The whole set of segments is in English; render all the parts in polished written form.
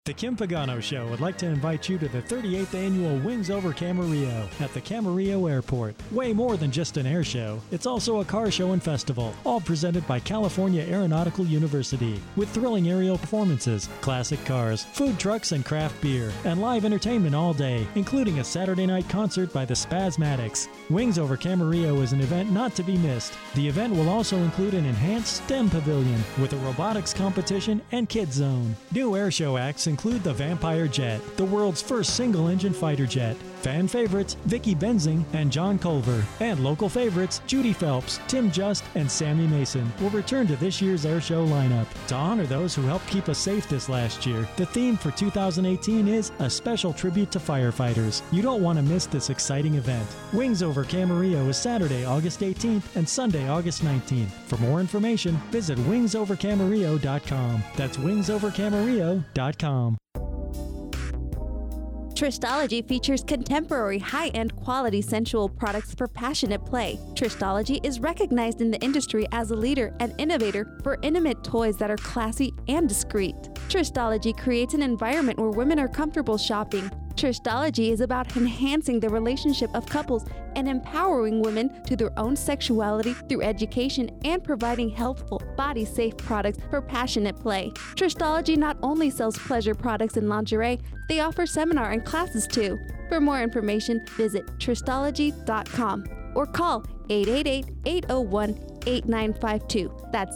The Kim Pagano Show would like to invite you to the 38th annual Wings Over Camarillo at the Camarillo Airport. Way more than just an air show, it's also a car show and festival, all presented by California Aeronautical University, with thrilling aerial performances, classic cars, food trucks and craft beer, and live entertainment all day, including a Saturday night concert by the Spasmatics. Wings Over Camarillo is an event not to be missed. The event will also include an enhanced STEM pavilion with a robotics competition and kids zone. New air show acts include the Vampire Jet, the world's first single-engine fighter jet. Fan favorites Vicky Benzing and John Culver, and local favorites Judy Phelps, Tim Just, and Sammy Mason will return to this year's air show lineup. To honor those who helped keep us safe this last year, the theme for 2018 is a special tribute to firefighters. You don't want to miss this exciting event. Wings Over Camarillo is Saturday, August 18th and Sunday, August 19th. For more information, visit wingsovercamarillo.com. That's wingsovercamarillo.com. Tristology features contemporary, high-end quality sensual products for passionate play. Tristology is recognized in the industry as a leader and innovator for intimate toys that are classy and discreet. Tristology creates an environment where women are comfortable shopping. Tristology is about enhancing the relationship of couples and empowering women to their own sexuality through education and providing healthful, body-safe products for passionate play. Tristology not only sells pleasure products and lingerie, they offer seminar and classes too. For more information, visit tristology.com or call 888-801-8952. That's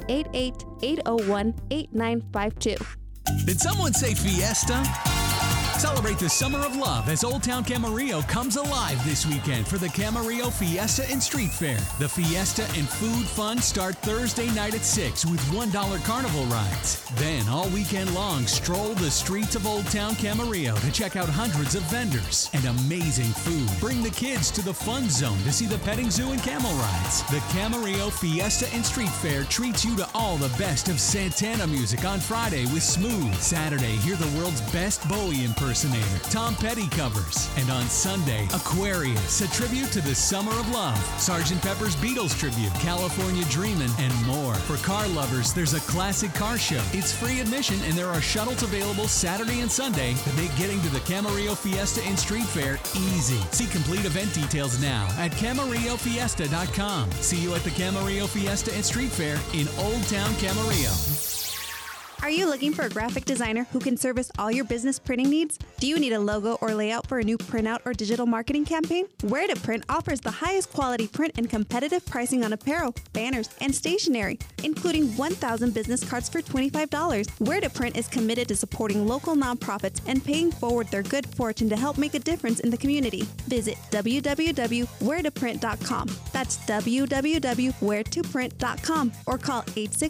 888-801-8952. Did someone say fiesta? Celebrate the summer of love as Old Town Camarillo comes alive this weekend for the Camarillo Fiesta and Street Fair. The fiesta and food fun start Thursday night at 6 with $1 carnival rides. Then all weekend long, stroll the streets of Old Town Camarillo to check out hundreds of vendors and amazing food. Bring the kids to the fun zone to see the petting zoo and camel rides. The Camarillo Fiesta and Street Fair treats you to all the best of Santana music on Friday with Smooth. Saturday, hear the world's best Bowie impersonator, Tom Petty covers. And on Sunday, Aquarius, a tribute to the summer of love, Sgt. Pepper's Beatles tribute, California Dreamin', and more. For car lovers, there's a classic car show. It's free admission, and there are shuttles available Saturday and Sunday to make getting to the Camarillo Fiesta and Street Fair easy. See complete event details now at CamarilloFiesta.com. See you at the Camarillo Fiesta and Street Fair in Old Town Camarillo. Are you looking for a graphic designer who can service all your business printing needs? Do you need a logo or layout for a new printout or digital marketing campaign? Where to Print offers the highest quality print and competitive pricing on apparel, banners, and stationery, including 1,000 business cards for $25. Where to Print is committed to supporting local nonprofits and paying forward their good fortune to help make a difference in the community. Visit www.wheretoprint.com. That's www.wheretoprint.com or call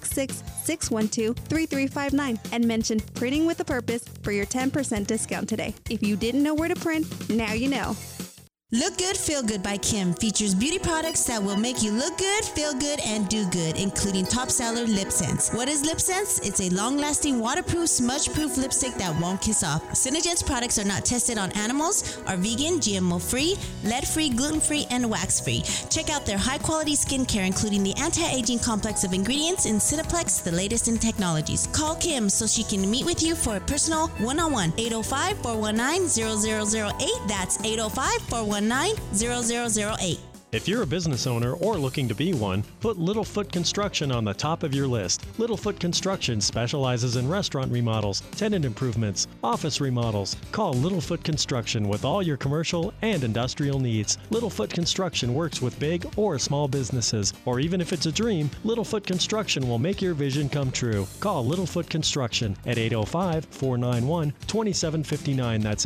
866-612-3355 and mention Printing with a Purpose for your 10% discount today. If you didn't know where to print, now you know. Look Good, Feel Good by Kim features beauty products that will make you look good, feel good, and do good, including top seller Lip Sense. What is Lip Sense? It's a long-lasting, waterproof, smudge-proof lipstick that won't kiss off. Synergence products are not tested on animals, are vegan, GMO-free, lead-free, gluten-free, and wax-free. Check out their high-quality skincare, including the anti-aging complex of ingredients in Cineplex, the latest in technologies. Call Kim so she can meet with you for a personal one-on-one. 805-419-0008. That's 805-419-0008. If you're a business owner or looking to be one, put Littlefoot Construction on the top of your list. Littlefoot Construction specializes in restaurant remodels, tenant improvements, office remodels. Call Littlefoot Construction with all your commercial and industrial needs. Littlefoot Construction works with big or small businesses, or even if it's a dream, Littlefoot Construction will make your vision come true. Call Littlefoot Construction at 805-491-2759. That's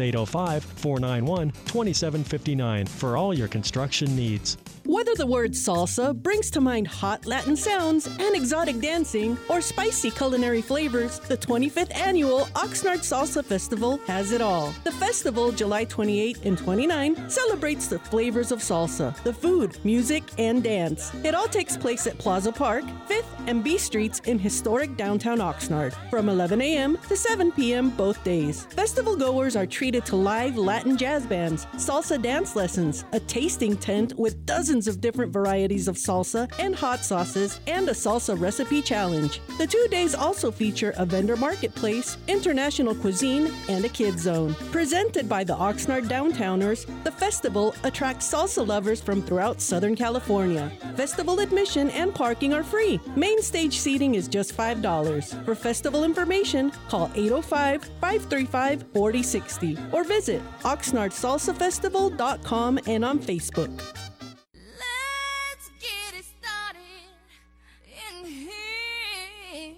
805-491-2759 for all your construction needs. Whether the word salsa brings to mind hot Latin sounds and exotic dancing or spicy culinary flavors, the 25th annual Oxnard Salsa Festival has it all. The festival, July 28 and 29, celebrates the flavors of salsa, the food, music, and dance. It all takes place at Plaza Park, 5th and B Streets in historic downtown Oxnard from 11 a.m. to 7 p.m. both days. Festival goers are treated to live Latin jazz bands, salsa dance lessons, a tasting tent with dozens dozens of different varieties of salsa and hot sauces, and a salsa recipe challenge. The 2 days also feature a vendor marketplace, international cuisine, and a kids zone. Presented by the Oxnard Downtowners, the festival attracts salsa lovers from throughout Southern California. Festival admission and parking are free. Main stage seating is just $5. For festival information, call 805-535-4060 or visit oxnardsalsafestival.com and on Facebook. Let's get it started in here.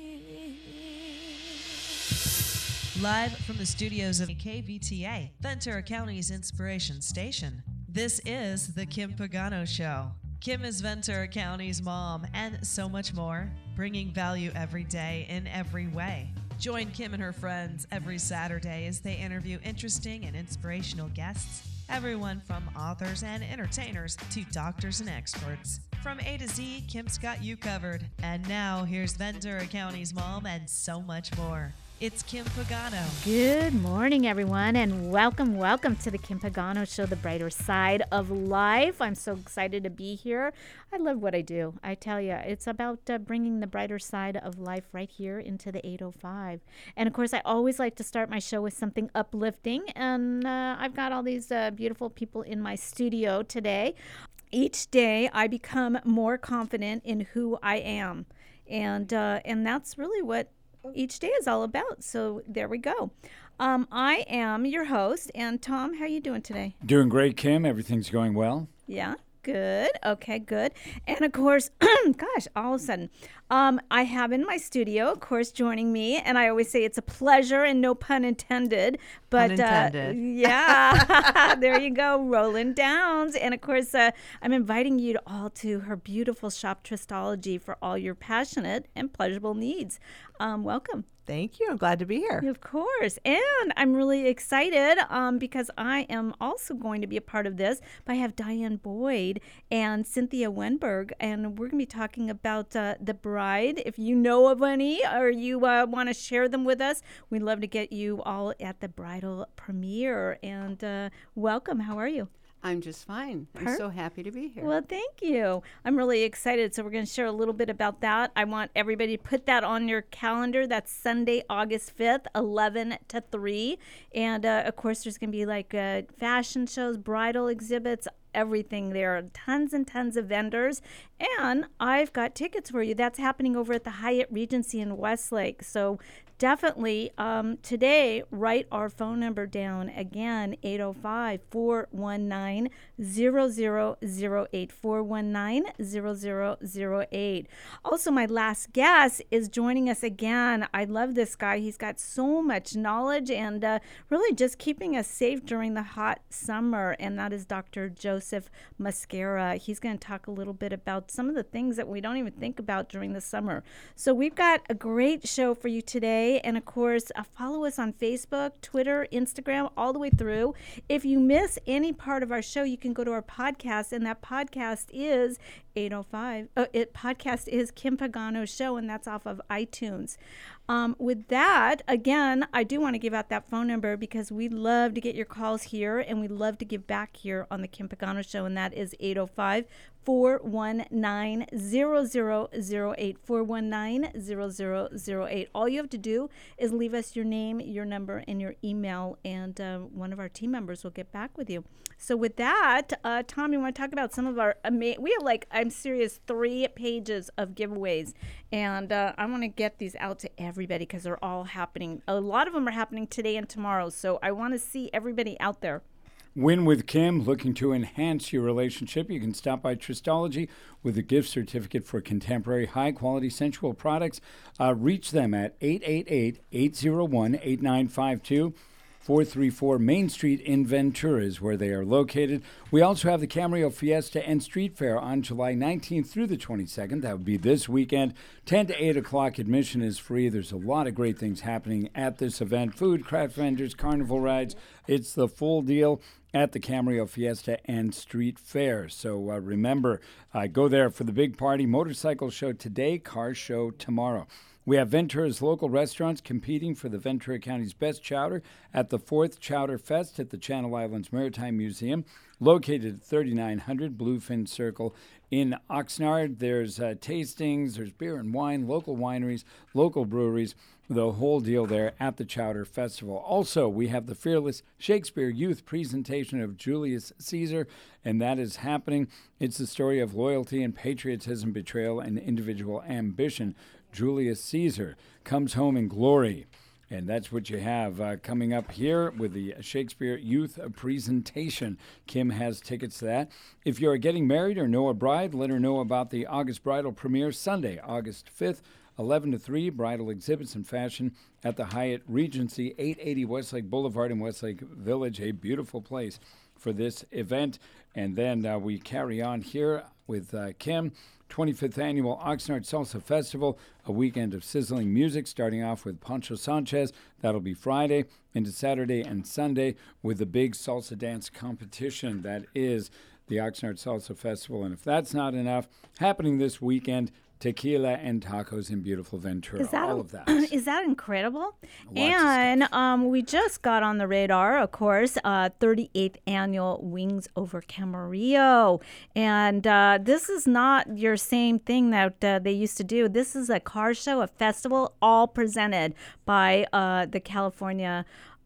Live from the studios of KVTA, Ventura County's inspiration station, this is The Kim Pagano Show. Kim is Ventura County's mom and so much more, bringing value every day in every way. Join Kim and her friends every Saturday as they interview interesting and inspirational guests, everyone from authors and entertainers to doctors and experts. From A to Z, Kim's got you covered. And now, here's Ventura County's mom and so much more. It's Kim Pagano. Good morning, everyone, and welcome to the Kim Pagano Show, the brighter side of life. I'm so excited to be here. I love what I do. I tell you, it's about bringing the brighter side of life right here into the 805. And, of course, I always like to start my show with something uplifting, and I've got all these beautiful people in my studio today. Each day, I become more confident in who I am, and that's really what each day is all about. So there we go. I am your host, and Tom, how are you doing today? Doing great, Kim. Everything's going well. Yeah, good. Okay, good. And of course, gosh, all of a sudden, I have in my studio, of course, joining me, and I always say it's a pleasure and no pun intended. But yeah, there you go, Roland Downs. And of course, I'm inviting you all to her beautiful shop, Tristology, for all your passionate and pleasurable needs. Welcome. Thank you. I'm glad to be here. Of course. And I'm really excited because I am also going to be a part of this. But I have Diane Boyd and Cynthia Wenberg, and we're going to be talking about the bride. If you know of any or you want to share them with us, we'd love to get you all at the bridal premiere. And welcome. How are you? I'm just fine. I'm so happy to be here. Well, thank you. I'm really excited. So we're going to share a little bit about that. I want everybody to put that on your calendar. That's Sunday, August 5th, 11 to 3. And, of course, there's going to be like fashion shows, bridal exhibits, everything. There are tons and tons of vendors. And I've got tickets for you. That's happening over at the Hyatt Regency in Westlake. So definitely today, write our phone number down. Again, 805-419-0008. 419-0008. Also, my last guest is joining us again. I love this guy. He's got so much knowledge and really just keeping us safe during the hot summer. And that is Dr. Joseph Mascara. He's going to talk a little bit about some of the things that we don't even think about during the summer. So we've got a great show for you today. And of course, follow us on Facebook, Twitter, Instagram, all the way through. If you miss any part of our show, you can go to our podcast, and that podcast is 805. Podcast is Kim Pagano Show, and that's off of iTunes. With that, again, I do want to give out that phone number because we love to get your calls here, and we love to give back here on the Kim Pagano Show, and that is 805-419-0008. 419-0008. All you have to do is leave us your name, your number, and your email, and one of our team members will get back with you. So with that, Tom, you want to talk about some of our we have I'm serious 3 pages of giveaways, and I want to get these out to everybody because they're all happening. A lot of them are happening today and tomorrow, so I want to see everybody out there. Win with Kim, looking to enhance your relationship. You can stop by Tristology with a gift certificate for contemporary, high-quality, sensual products. Reach them at 888-801-8952. 434 Main Street in Ventura is where they are located. We also have the Camarillo Fiesta and Street Fair on July 19th through the 22nd. That would be this weekend. 10 to 8 o'clock. Admission is free. There's a lot of great things happening at this event. Food, craft vendors, carnival rides. It's the full deal at the Camarillo Fiesta and Street Fair. So remember, go there for the big party. Motorcycle show today, car show tomorrow. We have Ventura's local restaurants competing for the Ventura County's best chowder at the 4th Chowder Fest at the Channel Islands Maritime Museum, located at 3900 Bluefin Circle in Oxnard. There's tastings, there's beer and wine, local wineries, local breweries, the whole deal there at the Chowder Festival. Also, we have the Fearless Shakespeare Youth presentation of Julius Caesar, and that is happening. It's the story of loyalty and patriotism, betrayal, and individual ambition. Julius Caesar comes home in glory. And that's what you have coming up here with the Shakespeare Youth presentation. Kim has tickets to that. If you're getting married or know a bride, let her know about the August Bridal premiere Sunday, August 5th, 11 to 3, bridal exhibits and fashion at the Hyatt Regency, 880 Westlake Boulevard in Westlake Village, a beautiful place for this event. And then we carry on here with Kim. 25th Annual Oxnard Salsa Festival, a weekend of sizzling music, starting off with Pancho Sanchez. That'll be Friday into Saturday and Sunday with the big salsa dance competition. That is the Oxnard Salsa Festival. And if that's not enough, happening this weekend, tequila and tacos in beautiful Ventura. All of that. Is that incredible? And we just got on the radar, of course, 38th Annual Wings Over Camarillo. And this is not your same thing that they used to do. This is a car show, a festival, all presented by the California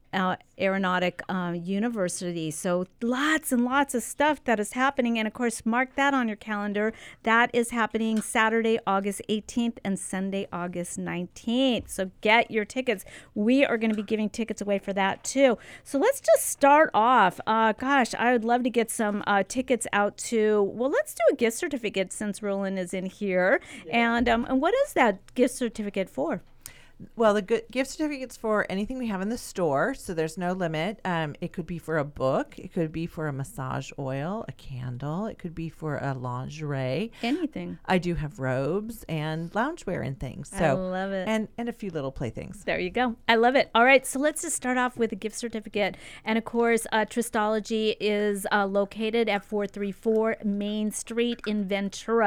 Aeronautic University. So lots and lots of stuff that is happening. And of course, mark that on your calendar. That is happening Saturday, August 18th and Sunday, August 19th. So get your tickets. We are going to be giving tickets away for that too. So let's just start off. Gosh, I would love to get some tickets out to, well, let's do a gift certificate since Roland is in here. Yeah. And what is that gift certificate for? Well, the gift certificates for anything we have in the store, so there's no limit. It could be for a book. It could be for a massage oil, a candle. It could be for a lingerie. Anything. I do have robes and loungewear and things. So, I love it. And a few little playthings. There you go. I love it. All right, so let's just start off with a gift certificate. And, of course, Tristology is located at 434 Main Street in Ventura.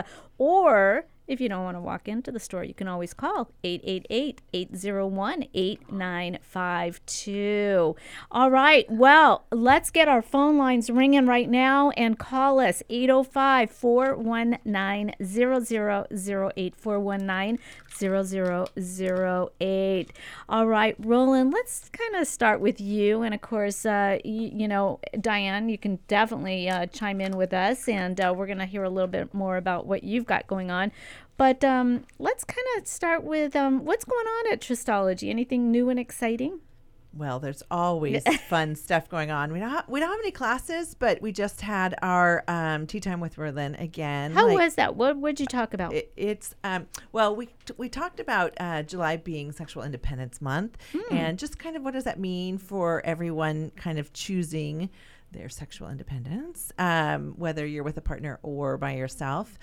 Or if you don't want to walk into the store, you can always call 888-801-8952. All right. Well, let's get our phone lines ringing right now and call us 805-419-0008, 419-0008. All right, Roland, let's kind of start with you. And, of course, you know, Diane, you can definitely chime in with us. And we're going to hear a little bit more about what you've got going on. But let's kind of start with what's going on at Tristology. Anything new and exciting? Well, there's always fun stuff going on. We don't have any classes, but we just had our tea time with Roland again. How was that? What did you talk about? Well, we talked about July being Sexual Independence Month, and just kind of what does that mean for everyone kind of choosing their sexual independence, whether you're with a partner or by yourself.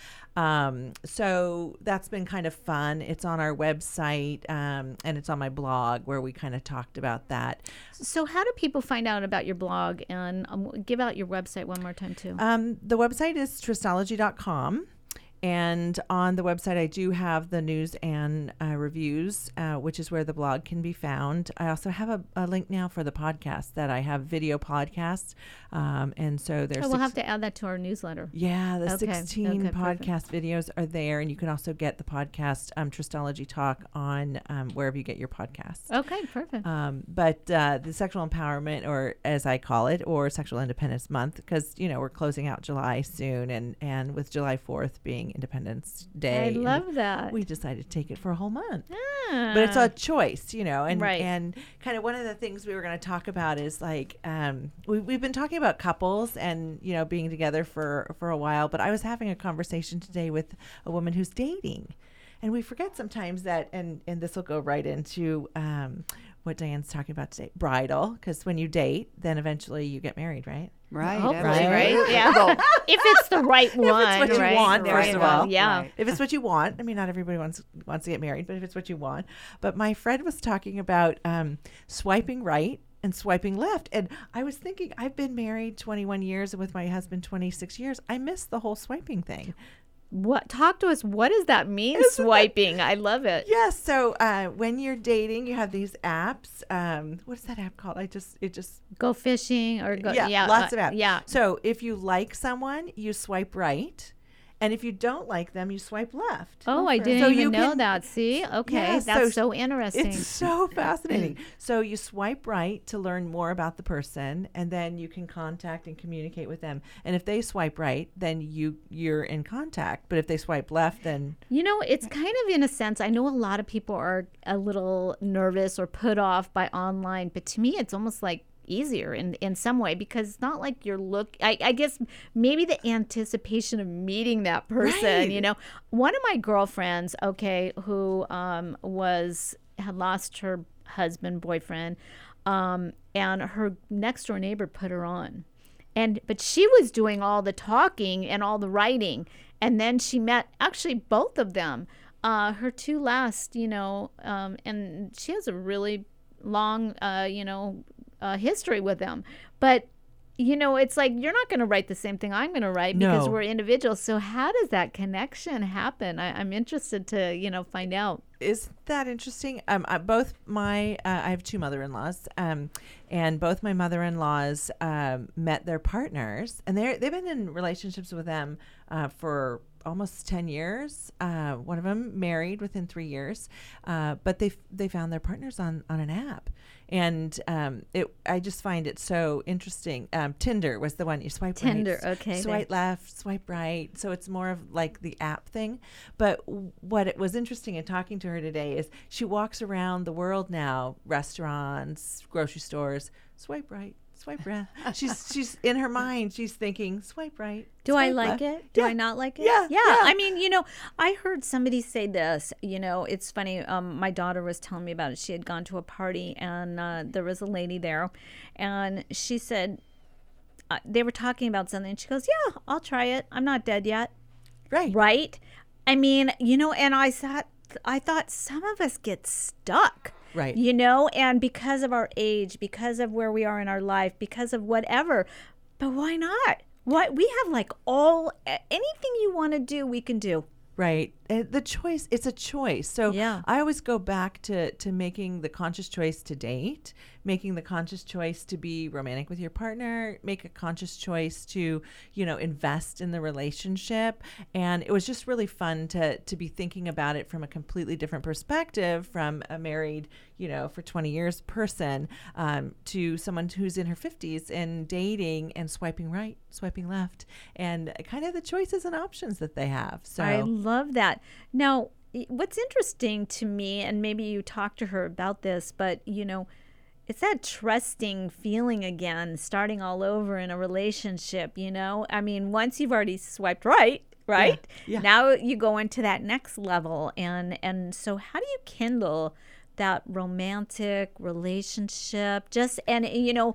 So that's been kind of fun. It's on our website, and it's on my blog where we kind of talked about that. So how do people find out about your blog? And give out your website one more time, too. The website is tristology.com. And on the website, I do have the news and reviews, which is where the blog can be found. I also have a link now for the podcast that I have video podcasts. And so there's... we'll have to add that to our newsletter. Yeah, the 16 podcast videos are there. And you can also get the podcast, Tristology Talk, on wherever you get your podcasts. Okay, perfect. But the sexual empowerment, or as I call it, or Sexual Independence Month, because, you know, we're closing out July soon. And with July 4th being Independence Day. I love that. We decided to take it for a whole month. But it's a choice, you know, and kind of one of the things we were going to talk about is like, we've been talking about couples and, you know, being together for a while, but I was having a conversation today with a woman who's dating. And we forget sometimes that, and this will go right into what Diane's talking about today, bridal, because when you date, then eventually you get married, right? Right. Right. Yeah. If it's the right one. If it's what you want, first of all. Yeah. Right. If it's what you want. I mean, not everybody wants to get married, but if it's what you want. But my friend was talking about swiping right and swiping left. And I was thinking, I've been married 21 years and with my husband 26 years. I miss the whole swiping thing. talk to us. What does that mean, swiping? I love it. Yes. So when you're dating, you have these apps. What is that app called? It just Go fishing or go. Yeah, lots of apps. Yeah. So if you like someone, you swipe right. And if you don't like them, you swipe left. Oh, I didn't even know that. See? Okay. Yeah, that's so interesting. It's so fascinating. So you swipe right to learn more about the person, and then you can contact and communicate with them. And if they swipe right, then you're in contact. But if they swipe left, then... It's kind of, in a sense, I know a lot of people are a little nervous or put off by online, but to me, it's almost like easier in some way, because it's not like I guess maybe the anticipation of meeting that person, right. One of my girlfriends, who had lost her boyfriend, and her next door neighbor put her on, but she was doing all the talking and all the writing, and then she met actually both of them, her two last, and she has a really long history with them, but it's like you're not going to write the same thing I'm going to write because we're individuals. So how does that connection happen? I'm interested to find out. Is that interesting? I have two mother-in-laws, and both my mother-in-laws met their partners, and they've been in relationships with them for almost 10 years. One of them married within 3 years, but they found their partners on an app. And I just find it so interesting. Tinder was the one you swipe Tinder, right, okay. Swipe left, swipe right. So it's more of like the app thing. But what it was interesting in talking to her today is she walks around the world now, restaurants, grocery stores, swipe right, swipe left. She's in her mind, she's thinking, swipe right. Do I like left. it? Do I not like it? Yeah. I mean, I heard somebody say this, it's funny. My daughter was telling me about it. She had gone to a party, and there was a lady there, and she said, they were talking about something, and she goes, yeah, I'll try it. I'm not dead yet. Right? I mean, and I thought some of us get stuck. Right. And because of our age, because of where we are in our life, because of whatever, but why not? We have anything you want to do, we can do. Right. The choice, it's a choice. So I always go back to making the conscious choice to date, making the conscious choice to be romantic with your partner, make a conscious choice to, invest in the relationship. And it was just really fun to be thinking about it from a completely different perspective, from a married, for 20 years person, to someone who's in her 50s and dating and swiping right, swiping left, and kind of the choices and options that they have. So I love that. Now, what's interesting to me, and maybe you talked to her about this, but it's that trusting feeling again, starting all over in a relationship. I mean, once you've already swiped right, Yeah. Now you go into that next level, and so how do you kindle that romantic relationship? And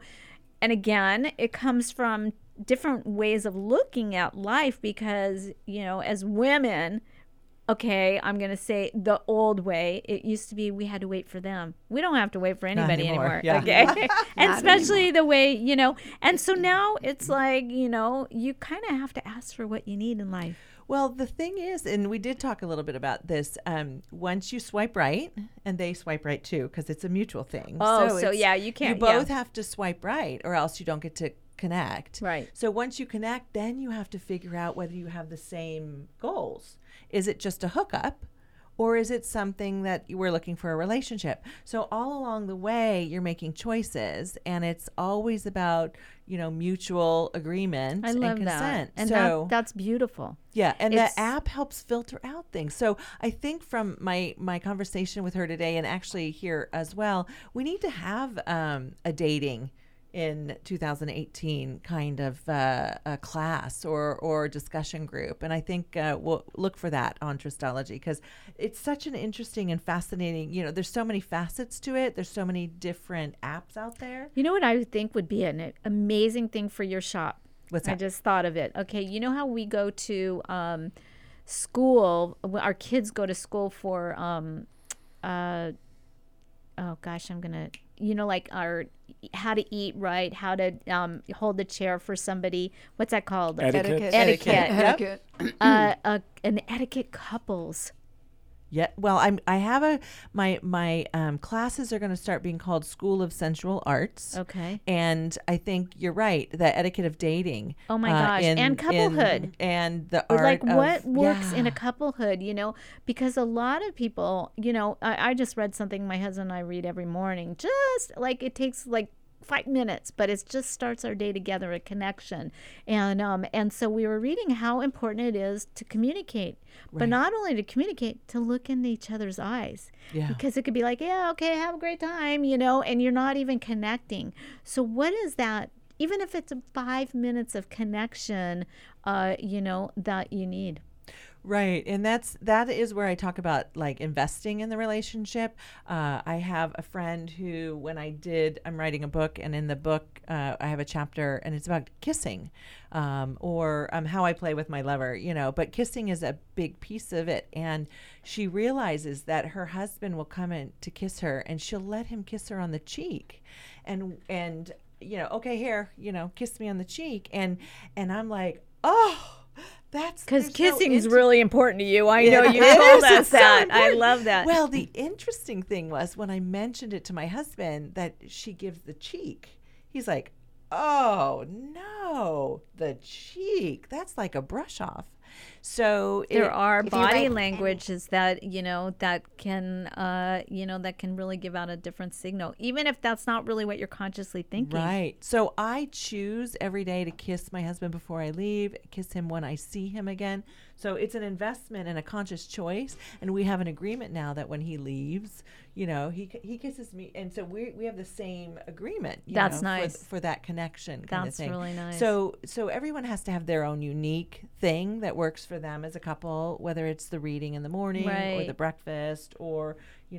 again, it comes from different ways of looking at life, because as women, I'm going to say the old way, it used to be we had to wait for them. We don't have to wait for anybody anymore. Yeah. Okay. And especially the way, and so now it's like, you kind of have to ask for what you need in life. Well, the thing is, and we did talk a little bit about this, once you swipe right, and they swipe right too, because it's a mutual thing. So yeah, you can't. You both have to swipe right, or else you don't get to connect. Right. So once you connect, then you have to figure out whether you have the same goals. Is it just a hookup, or is it something that you were looking for a relationship? So all along the way, you're making choices, and it's always about, mutual agreement and consent. That. And so that's beautiful. Yeah, and the app helps filter out things. So I think from my conversation with her today, and actually here as well, we need to have a dating in 2018 kind of a class or discussion group. And I think we'll look for that on Tristology, because it's such an interesting and fascinating, there's so many facets to it. There's so many different apps out there. You know what I think would be an amazing thing for your shop? What's that? I just thought of it. Okay, you know how we go to school, our kids go to school for, oh gosh, I'm going to like our how to eat right, how to hold the chair for somebody. What's that called? Etiquette. An etiquette couples. Yeah, well, I have my classes are going to start being called School of Sensual Arts. Okay. And I think you're right, the etiquette of dating. Oh my gosh, and couplehood. And the art like of, what works in a couplehood, because a lot of people, I just read something my husband and I read every morning. Just like it takes like 5 minutes, but it just starts our day together, a connection. And so we were reading how important it is to communicate, but not only to communicate, to look in each other's eyes. Yeah. Because it could be like, yeah, okay, have a great time, and you're not even connecting. So what is that? Even if it's 5 minutes of connection, that you need. Right. And that is where I talk about like investing in the relationship. I have a friend who, when I'm writing a book, and in the book, I have a chapter and it's about kissing, or how I play with my lover, but kissing is a big piece of it. And she realizes that her husband will come in to kiss her and she'll let him kiss her on the cheek and okay, here, kiss me on the cheek. And I'm like, oh, that's because kissing is really important to you. I know you told us that. I love that. Well, the interesting thing was when I mentioned it to my husband that she gives the cheek, he's like, oh no, the cheek, that's like a brush off. So there are body languages that that can really give out a different signal, even if that's not really what you're consciously thinking. Right. So I choose every day to kiss my husband before I leave, kiss him when I see him again. So it's an investment and a conscious choice, and we have an agreement now that when he leaves, he kisses me, and so we have the same agreement. That's nice for that connection. That's really nice. So everyone has to have their own unique thing that works for them as a couple, whether it's the reading in the morning or the breakfast or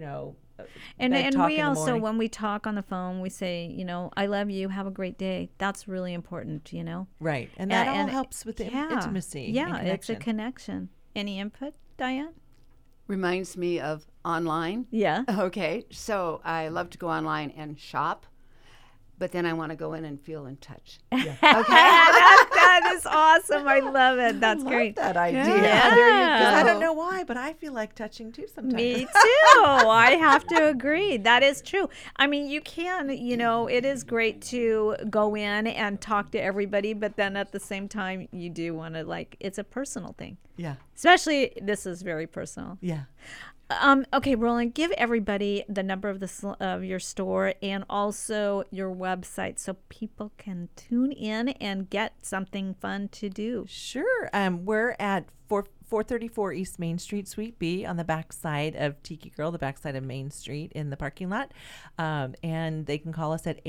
and we also, when we talk on the phone, we say, I love you, have a great day. That's really important, Right. And that all helps with the intimacy. Yeah, it's a connection. Any input, Diane? Reminds me of online. Yeah. Okay. So I love to go online and shop, but then I want to go in and feel and touch. Yeah. Okay. That is awesome. I love it. That's great. That idea. Yeah. There you go. I don't know why, but I feel like touching too sometimes. Me too. I have to agree. That is true. I mean, you can, it is great to go in and talk to everybody, but then at the same time, you do want to it's a personal thing. Yeah. Especially, this is very personal. Yeah. Okay, Roland, give everybody the number of your store and also your website so people can tune in and get something fun to do. Sure. We're at 434 East Main Street, Suite B, on the back side of Tiki Girl, the back side of Main Street in the parking lot. And they can call us at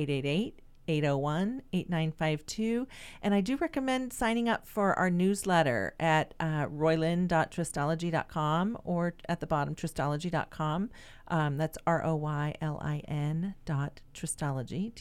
888-801-8952. And I do recommend signing up for our newsletter at roylin.tristology.com or at the bottom, tristology.com. That's ROYLIN.tristology,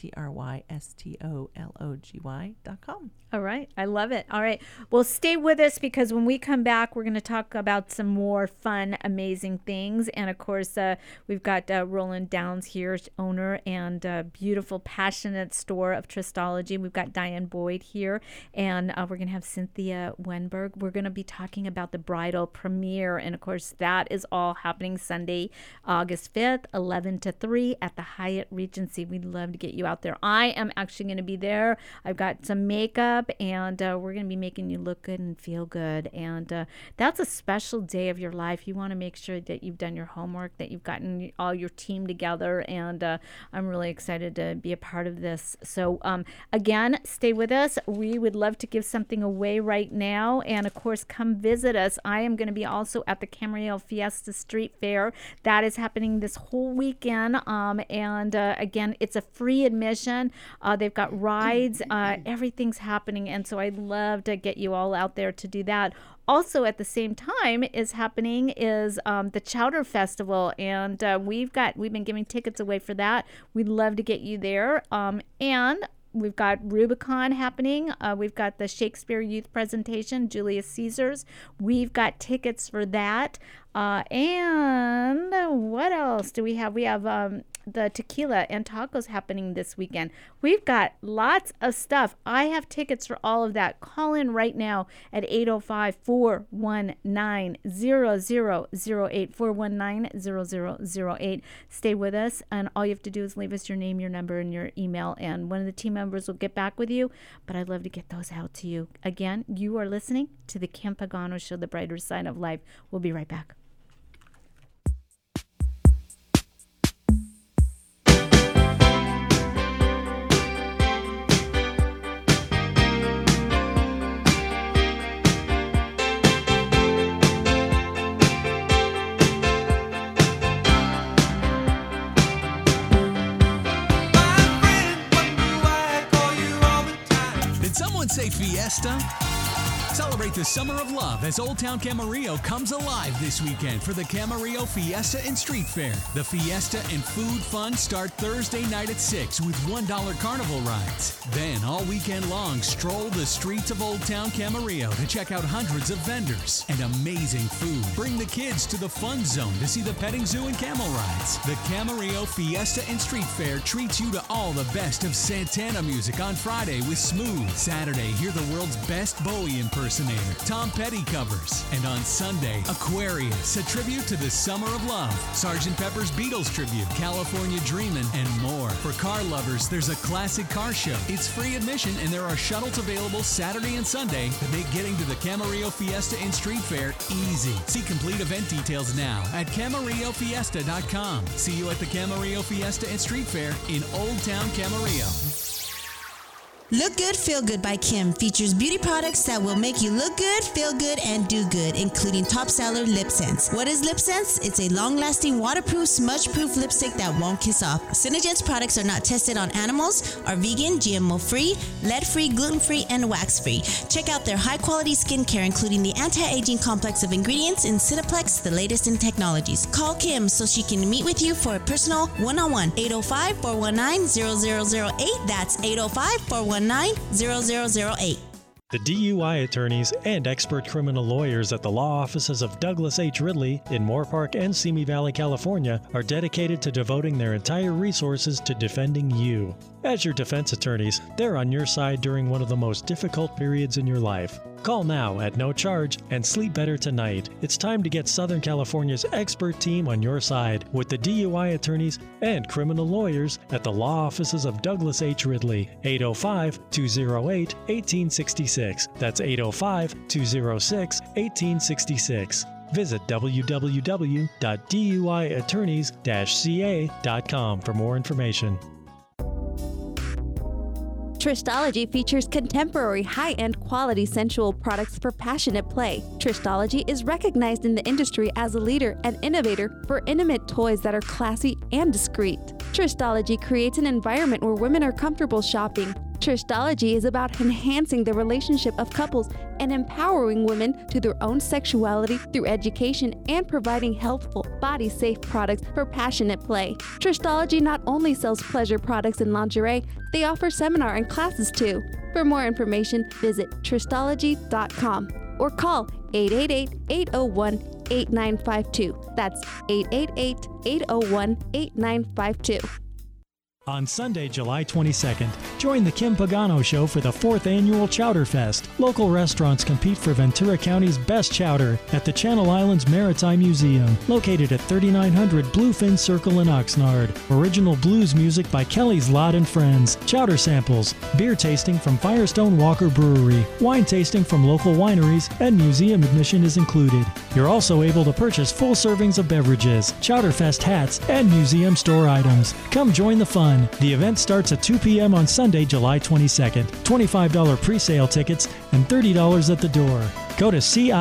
TRYSTOLOGY.com. All right. I love it. All right. Well, stay with us because when we come back, we're going to talk about some more fun, amazing things. And of course, we've got Roland Downs here, owner and beautiful, passionate store of Tristology. We've got Diane Boyd here, and we're going to have Cynthia Wenberg. We're going to be talking about the bridal premiere. And of course, that is all happening Sunday, August 5th, 11 to 3 at the Hyatt Regency. We'd love to get you out there. I am actually going to be there. I've got some makeup, and we're going to be making you look good and feel good. And that's a special day of your life. You want to make sure that you've done your homework, that you've gotten all your team together, and I'm really excited to be a part of this. So again, stay with us. We would love to give something away right now, and of course, come visit us. I am going to be also at the Camarillo Fiesta Street Fair. That is happening this whole weekend, and again, it's a free admission. They've got rides. Everything's happening, and so I'd love to get you all out there to do that. Also, at the same time is happening is the Chowder Festival, and we've been giving tickets away for that. We'd love to get you there, and we've got Rubicon happening. We've got the Shakespeare Youth Presentation, Julius Caesars. We've got tickets for that. And what else do we have? We have the tequila and tacos happening this weekend. We've got lots of stuff. I have tickets for all of that. Call in right now at 805-419-0008, 419-0008. Stay with us, and all you have to do is leave us your name, your number, and your email, and one of the team members will get back with you, but I'd love to get those out to you. Again, you are listening to the Kim Pagano Show, The Brighter Side of Life. We'll be right back. Say Fiesta? Celebrate the summer of love as Old Town Camarillo comes alive this weekend for the Camarillo Fiesta and Street Fair. The Fiesta and food fun start Thursday night at 6 with $1 carnival rides. Then all weekend long, stroll the streets of Old Town Camarillo to check out hundreds of vendors and amazing food. Bring the kids to the fun zone to see the petting zoo and camel rides. The Camarillo Fiesta and Street Fair treats you to all the best of Santana music on Friday with Smooth. Saturday, hear the world's best Bowie impersonator, Tom Petty covers. And on Sunday, Aquarius, a tribute to the summer of love, Sgt. Pepper's Beatles tribute, California Dreamin', and more. For car lovers, there's a classic car show. It's free admission, and there are shuttles available Saturday and Sunday that make getting to the Camarillo Fiesta and Street Fair easy. See complete event details now at CamarilloFiesta.com. See you at the Camarillo Fiesta and Street Fair in Old Town Camarillo. Look Good, Feel Good by Kim features beauty products that will make you look good, feel good, and do good, including top seller Lip Sense. What is Lip Sense? It's a long-lasting, waterproof, smudge-proof lipstick that won't kiss off. Synergence products are not tested on animals, are vegan, GMO-free, lead-free, gluten-free, and wax-free. Check out their high-quality skincare, including the anti-aging complex of ingredients in Cineplex, the latest in technologies. Call Kim so she can meet with you for a personal one-on-one. 805-419-0008. That's 805-419-0008. The DUI attorneys and expert criminal lawyers at the law offices of Douglas H. Ridley in Moorpark and Simi Valley, California, are dedicated to devoting their entire resources to defending you. As your defense attorneys, they're on your side during one of the most difficult periods in your life. Call now at no charge and sleep better tonight. It's time to get Southern California's expert team on your side with the DUI attorneys and criminal lawyers at the law offices of Douglas H. Ridley. 805-208-1866. That's 805-206-1866. Visit www.duiattorneys-ca.com for more information. Tristology features contemporary, high-end, quality, sensual products for passionate play. Tristology is recognized in the industry as a leader and innovator for intimate toys that are classy and discreet. Tristology creates an environment where women are comfortable shopping. Tristology is about enhancing the relationship of couples and empowering women to their own sexuality through education and providing healthful, body-safe products for passionate play. Tristology not only sells pleasure products and lingerie, they offer seminar and classes too. For more information, visit Tristology.com or call 888-801-8952. That's 888-801-8952. On Sunday, July 22nd, join the Kim Pagano Show for the 4th Annual Chowder Fest. Local restaurants compete for Ventura County's best chowder at the Channel Islands Maritime Museum, located at 3900 Bluefin Circle in Oxnard. Original blues music by Kelly's Lot and Friends, chowder samples, beer tasting from Firestone Walker Brewery, wine tasting from local wineries, and museum admission is included. You're also able to purchase full servings of beverages, Chowder Fest hats, and museum store items. Come join the fun. The event starts at 2 p.m. on Sunday, July 22nd. $25 pre-sale tickets and $30 at the door. Go to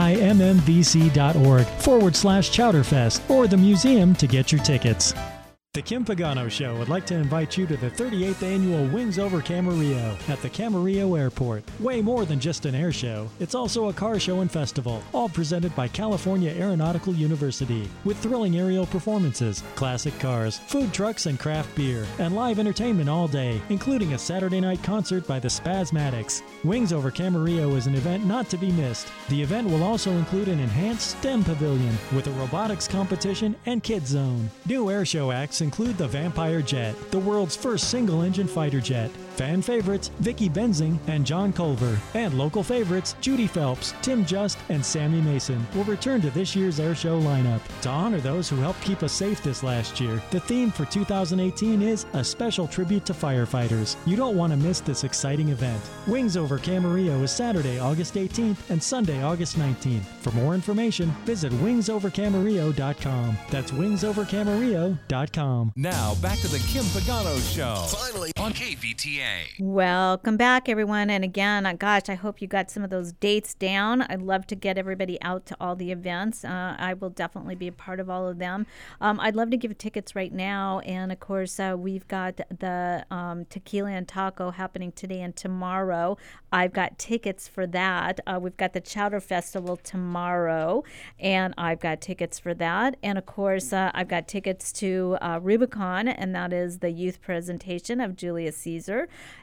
CIMMVC.org/Chowderfest or the museum to get your tickets. The Kim Pagano Show would like to invite you to the 38th annual Wings Over Camarillo at the Camarillo Airport. Way more than just an air show, it's also a car show and festival, all presented by California Aeronautical University, with thrilling aerial performances, classic cars, food trucks and craft beer, and live entertainment all day, including a Saturday night concert by the Spasmatics. Wings Over Camarillo is an event not to be missed. The event will also include an enhanced STEM pavilion with a robotics competition and kids zone. New air show acts include the Vampire Jet, the world's first single-engine fighter jet. Fan favorites Vicky Benzing and John Culver, and local favorites Judy Phelps, Tim Just, and Sammy Mason will return to this year's air show lineup. To honor those who helped keep us safe this last year, the theme for 2018 is a special tribute to firefighters. You don't want to miss this exciting event. Wings Over Camarillo is Saturday, August 18th and Sunday, August 19th. For more information, visit wingsovercamarillo.com. That's wingsovercamarillo.com. Now, back to the Kim Pagano Show. Finally on KVTA. Welcome back, everyone. And again, gosh, I hope you got some of those dates down. I'd love to get everybody out to all the events. I will definitely be a part of all of them. I'd love to give tickets right now. And, of course, we've got the Tequila and Taco happening today and tomorrow. I've got tickets for that. We've got the Chowder Festival tomorrow, and I've got tickets for that. And, of course, I've got tickets to Rubicon, and that is the youth presentation of Julius Caesar.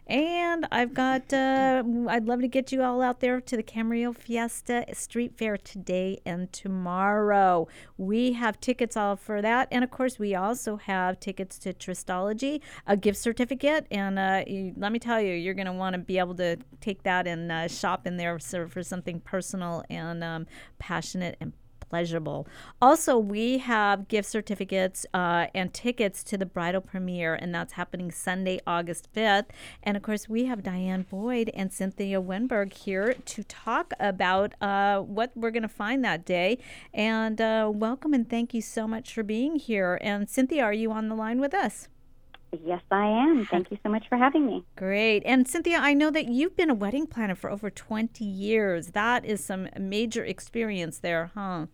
And I've got, I'd love to get you all out there to the Camarillo Fiesta Street Fair today and tomorrow. We have tickets all for that. And, of course, we also have tickets to Tristology, a gift certificate. And let me tell you, you're going to want to be able to take that and shop in there for something personal and passionate and pleasurable. Also, we have gift certificates and tickets to the bridal premiere, and that's happening Sunday, August 5th. And, of course, we have Diane Boyd and Cynthia Wenberg here to talk about what we're going to find that day. And welcome and thank you so much for being here. And, Cynthia, are you on the line with us? Yes, I am. Thank you so much for having me. Great. And Cynthia, I know that you've been a wedding planner for over 20 years. That is some major experience there, huh?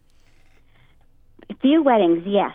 A few weddings, yes.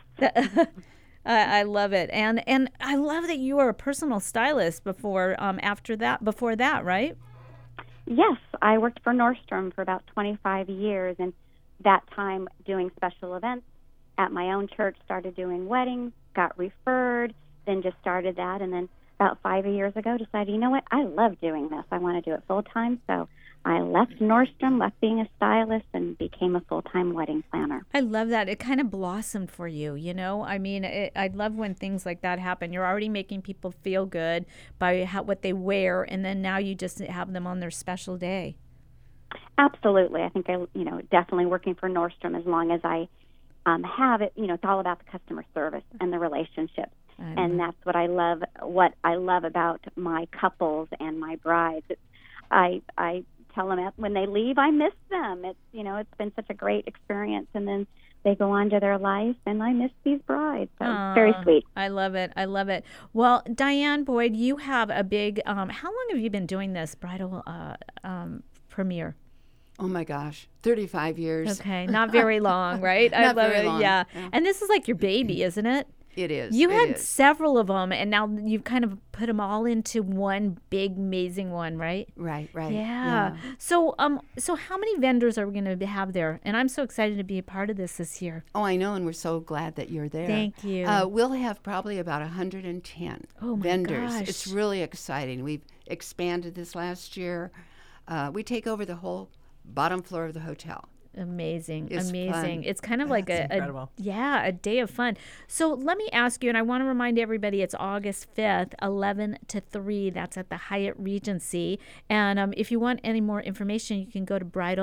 I love it. And I love that you were a personal stylist before that, right? Yes, I worked for Nordstrom for about 25 years, and that time doing special events at my own church, started doing weddings, got referred, then just started that, and then about 5 years ago decided, you know what, I love doing this. I want to do it full-time, so I left Nordstrom, left being a stylist, and became a full-time wedding planner. I love that. It kind of blossomed for you, you know? I mean, I love when things like that happen. You're already making people feel good by what they wear, and then now you just have them on their special day. Absolutely. I think, definitely working for Nordstrom as long as I have it, it's all about the customer service and the relationships. And that's what I love about my couples and my brides. I tell them when they leave, I miss them. It's been such a great experience, and then they go on to their life, and I miss these brides. So it's very sweet. I love it. I love it. Well, Diane Boyd, you have a big. How long have you been doing this bridal premiere? Oh my gosh, 35 years. Okay, not very long, right? Not very long. Yeah. And this is like your baby, isn't it? It is. You had several of them, and now you've kind of put them all into one big, amazing one, right? Right. Yeah. So how many vendors are we going to have there? And I'm so excited to be a part of this year. Oh, I know, and we're so glad that you're there. Thank you. We'll have probably about 110 vendors. Gosh. It's really exciting. We've expanded this last year. We take over the whole bottom floor of the hotel. Amazing. Fun. It's kind of like a day of fun. So let me ask you, and I want to remind everybody, it's August 5th, 11 to 3. That's at the Hyatt Regency. And if you want any more information, you can go to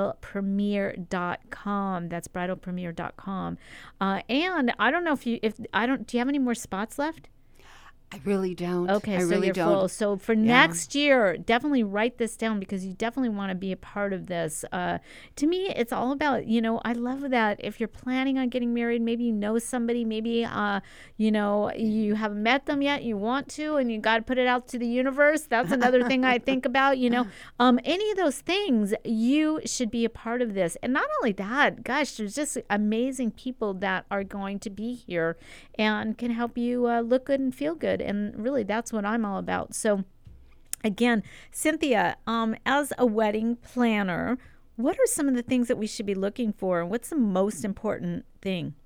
bridalpremiere.com. That's bridalpremiere.com. And I don't know do you have any more spots left? I really don't. Okay, I so really you're don't. full. So for next year, definitely write this down because you definitely want to be a part of this. To me, it's all about, I love that if you're planning on getting married, maybe you know somebody, maybe, you haven't met them yet, you want to, and you got to put it out to the universe. That's another thing I think about, any of those things, you should be a part of this. And not only that, gosh, there's just amazing people that are going to be here and can help you look good and feel good. And really, that's what I'm all about. So, again, Cynthia, as a wedding planner, what are some of the things that we should be looking for? What's the most important thing?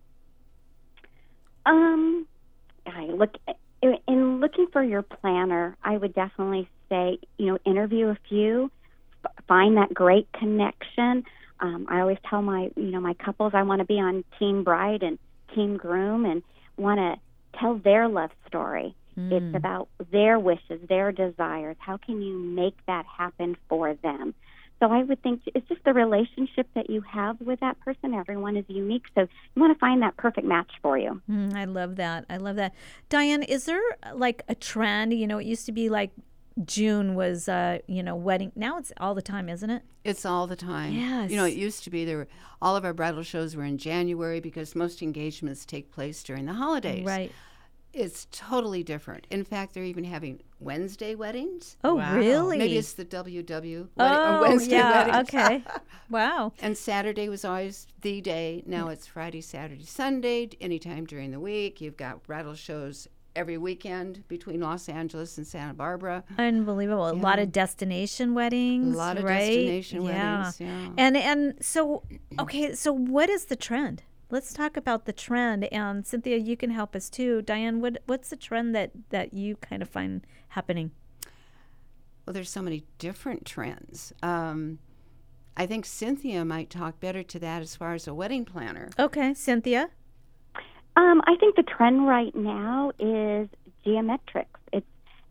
In looking for your planner, I would definitely say, interview a few, find that great connection. I always tell my couples I want to be on team bride and team groom and want to tell their love story. It's about their wishes, their desires. How can you make that happen for them? So I would think it's just the relationship that you have with that person. Everyone is unique, so you want to find that perfect match for you. I love that. Diane, is there like a trend? It used to be like June was, wedding. Now it's all the time, isn't it? It's all the time. Yes. It used to be all of our bridal shows were in January because most engagements take place during the holidays. Right. It's totally different. In fact, they're even having Wednesday weddings. Oh, wow. Really? Maybe it's the WW Wednesday weddings. Okay. Wow. And Saturday was always the day. Now it's Friday, Saturday, Sunday. Anytime during the week. You've got bridal shows every weekend between Los Angeles and Santa Barbara. Unbelievable. Yeah. A lot of destination weddings. A lot of right? destination weddings, yeah. And so, okay, so what is the trend? Let's talk about the trend. And Cynthia, you can help us too. Diane, what's the trend that you kind of find happening? Well, there's so many different trends. I think Cynthia might talk better to that as far as a wedding planner. Okay, Cynthia. I think the trend right now is geometrics. It's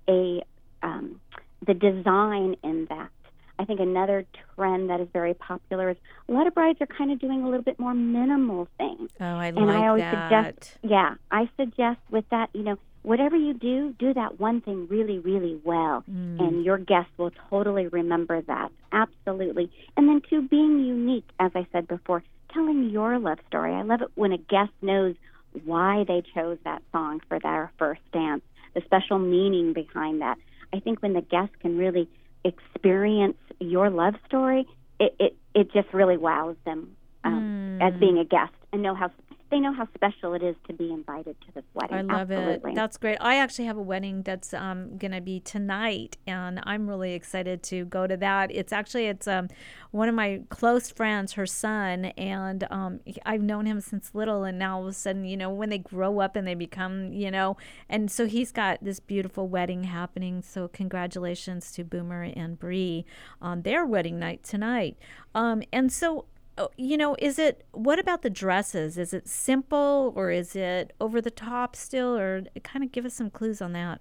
the design in that. I think another trend that is very popular is a lot of brides are kind of doing a little bit more minimal things. Oh, I and I always that. I suggest with that, whatever you do that one thing really, really well, and your guests will totally remember that. Absolutely. And then, too, being unique, as I said before, telling your love story. I love it when a guest knows why they chose that song for their first dance, the special meaning behind that. I think when the guest can really experience your love story, it just really wows them as being a guest and they know how special it is to be invited to this wedding. I love Absolutely. it. That's great. I actually have a wedding that's going to be tonight, and I'm really excited to go to that. It's one of my close friends, her son, and I've known him since little, and now all of a sudden, when they grow up and they become, and so he's got this beautiful wedding happening. So congratulations to Boomer and Bree on their wedding night tonight. And so, what about the dresses? Is it simple or is it over the top still, or kind of give us some clues on that?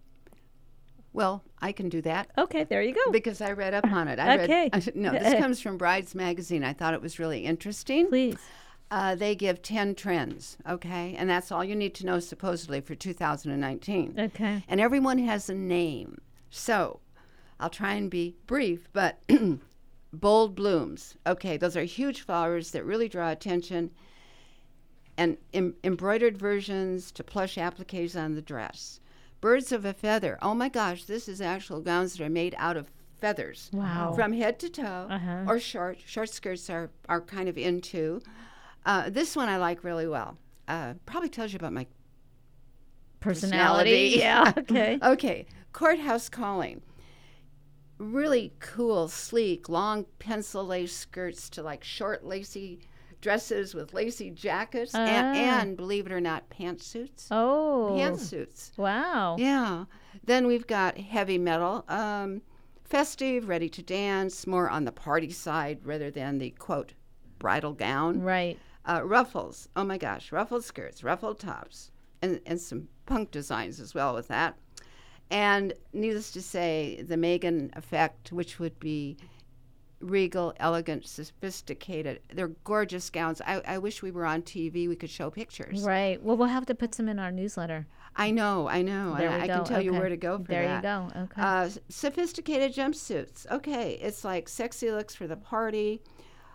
Well, I can do that. Okay, there you go. Because I read up on it. This comes from Brides Magazine. I thought it was really interesting. Please. They give 10 trends, okay? And that's all you need to know, supposedly, for 2019. Okay. And everyone has a name. So I'll try and be brief, but bold blooms. Okay, those are huge flowers that really draw attention. And embroidered versions to plush appliques on the dress. Birds of a feather. Oh my gosh, this is actual gowns that are made out of feathers. Wow. From head to toe, or short. Short skirts are kind of in too. This one I like really well. Probably tells you about my personality. Yeah, okay. Okay, Courthouse Calling. Really cool, sleek, long pencil lace skirts to like short lacy dresses with lacy jackets and believe it or not, pantsuits. Oh. Pantsuits. Wow. Yeah. Then we've got heavy metal, festive, ready to dance, more on the party side rather than the, quote, bridal gown. Right. Ruffles. Oh, my gosh. Ruffled skirts, ruffled tops, and some punk designs as well with that. And needless to say, the Megan effect, which would be regal, elegant, sophisticated. They're gorgeous gowns. I wish we were on TV. We could show pictures. Right. Well, we'll have to put some in our newsletter. I know. There we I go. can tell you Okay. where to go for there that. There you go. Okay. Sophisticated jumpsuits. Okay, it's like sexy looks for the party.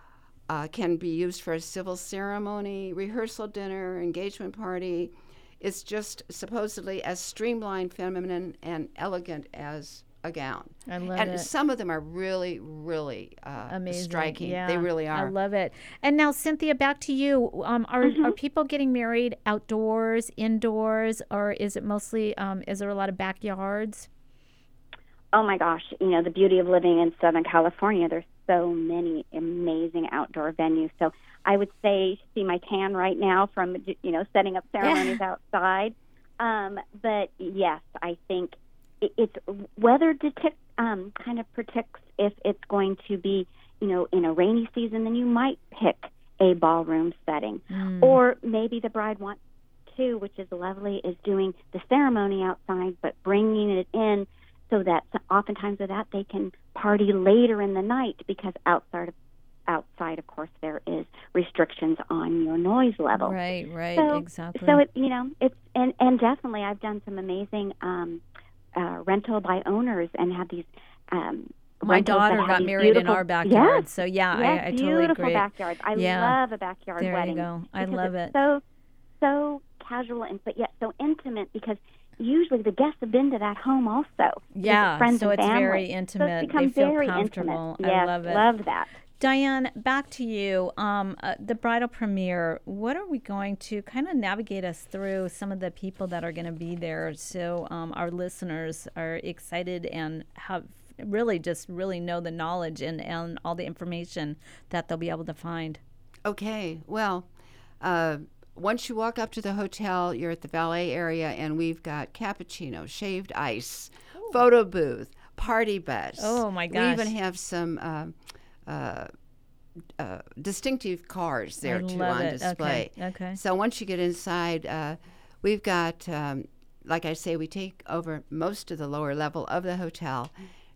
Can be used for a civil ceremony, rehearsal dinner, engagement party. It's just supposedly as streamlined, feminine, and elegant as a gown. I love and it. some of them are really, really amazing. striking. Yeah, they really are. I love it. And now, Cynthia, back to you. Are people getting married outdoors, indoors, or is it mostly? Is there a lot of backyards? Oh my gosh! The beauty of living in Southern California. There's so many amazing outdoor venues. So I would say, see my tan right now from setting up ceremonies outside. But yes, I think it's weather kind of predicts if it's going to be, in a rainy season. Then you might pick a ballroom setting, or maybe the bride wants to, which is lovely, is doing the ceremony outside, but bringing it in. So that oftentimes with that they can party later in the night, because outside, of course, there is restrictions on your noise level. Right, exactly. So it's and definitely I've done some amazing rental by owners and have these. My daughter got married in our backyard, yes, so I totally beautiful agree. backyards. I love a backyard wedding. There you go. I love it. It's so casual but yet so intimate, because usually the guests have been to that home also. Yeah, friends so and it's family. very intimate. So it's become they feel very comfortable. Intimate. Yes, I love it. Love that. Diane, back to you. The bridal premiere, what are we going to kind of navigate us through some of the people that are going to be there, so our listeners are excited and have really know the knowledge and all the information that they'll be able to find? Okay, well, once you walk up to the hotel, you're at the valet area, and we've got cappuccino, shaved ice, photo booth, party bus. Oh, my gosh. We even have some distinctive cars there, too, on display. Okay. So once you get inside, we've got, like I say, we take over most of the lower level of the hotel.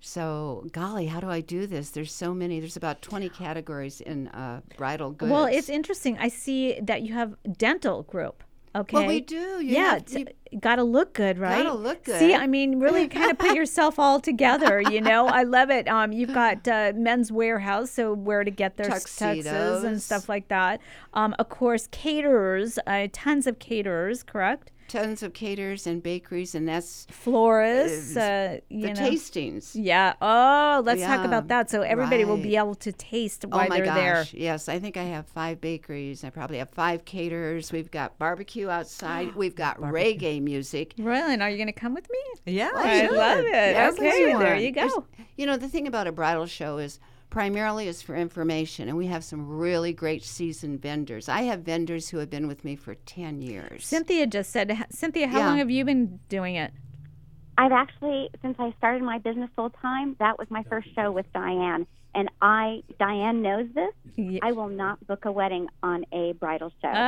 So, golly, how do I do this? There's so many. There's about 20 categories in bridal goods. Well, it's interesting. I see that you have dental group. Okay. Well, we do. You got to look good, right? Got to look good. See, I mean, really kind of put yourself all together, I love it. You've got Men's Warehouse, so where to get their tuxes and stuff like that. Of course, caterers, tons of caterers, correct? Tons of caterers and bakeries, and that's florists, the tastings. Yeah. Oh, let's talk about that. So everybody will be able to taste while they're there. Yes, I think I have 5 bakeries. I probably have 5 caterers. We've got barbecue outside. We've got reggae music. Really? And are you going to come with me? Yeah, I love it. Yes, okay, there you go. The thing about a bridal show is primarily is for information, and we have some really great seasoned vendors. I have vendors who have been with me for 10 years. Cynthia just said, how long have you been doing it? I've actually, since I started my business full time, that was my first show with Diane. And Diane knows this. Yeah. I will not book a wedding on a bridal show because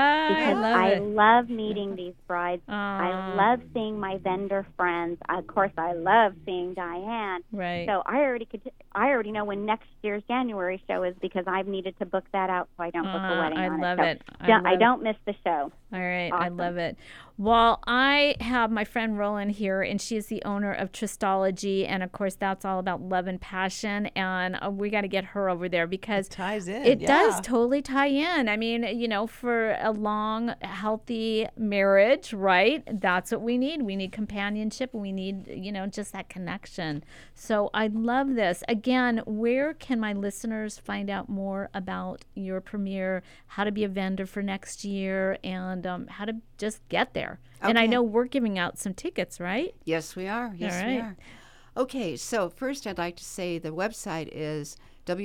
I love meeting these brides. I love seeing my vendor friends. Of course, I love seeing Diane. Right. So I already know when next year's January show is, because I've needed to book that out so I don't book a wedding on it. I love it. I don't miss the show. All right. Awesome. I love it. Well, I have my friend Roland here, and she is the owner of Tristology, and of course that's all about love and passion, and we got to get her over there because it ties in. It does totally tie in. I mean, for a long, healthy marriage, right? That's what we need. We need companionship. We need, just that connection. So I love this. Again, where can my listeners find out more about your premiere, how to be a vendor for next year, and how to just get there? Okay. And I know we're giving out some tickets, right? Yes, we are. We are. Okay, so first I'd like to say the website is